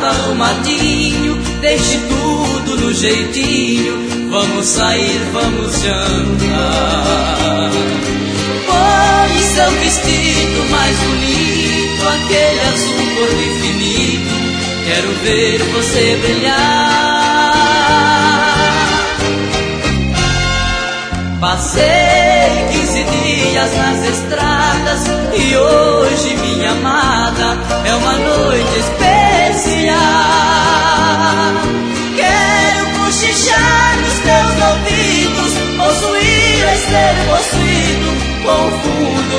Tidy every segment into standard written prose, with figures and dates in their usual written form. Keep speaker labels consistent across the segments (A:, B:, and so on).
A: quarto arrumadinho, deixe tudo no jeitinho, vamos sair, vamos jantar. Põe seu vestido mais bonito, aquele azul cor do infinito, quero ver você brilhar. Passei 15 dias nas estradas e hoje, minha amada, é uma noite especial. Quero cochichar nos teus ouvidos, possuir e ser possuído com fundo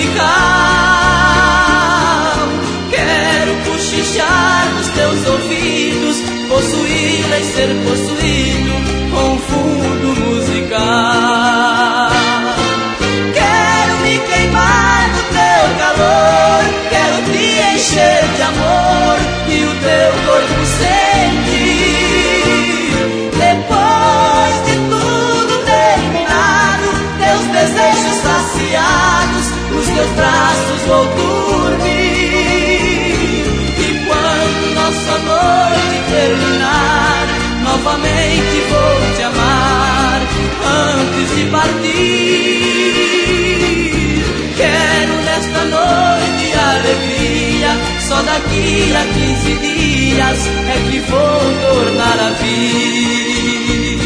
A: musical. Quero cochichar nos teus ouvidos, possuir e ser possuído com fundo musical. Quero me queimar no teu calor, quero te encher de amor e o teu corpo sentir. Depois de tudo terminado, teus desejos saciados, os teus braços vou dormir. E quando nossa noite terminar, novamente vou te amar antes de partir. Quero nesta noite alegria, só daqui a 15 dias é que vou tornar a vir.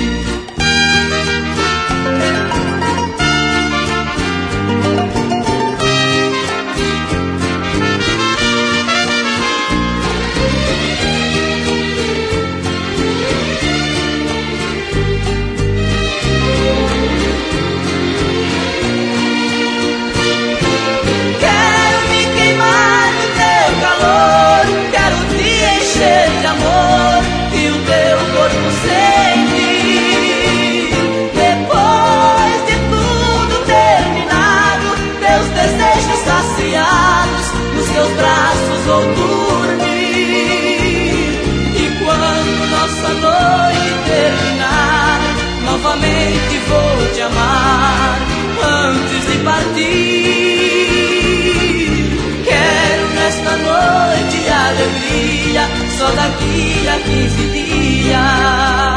A: Nos teus braços vou dormir. E quando nossa noite terminar, novamente vou te amar antes de partir. Quero nesta noite alegria, só daqui a 15 dias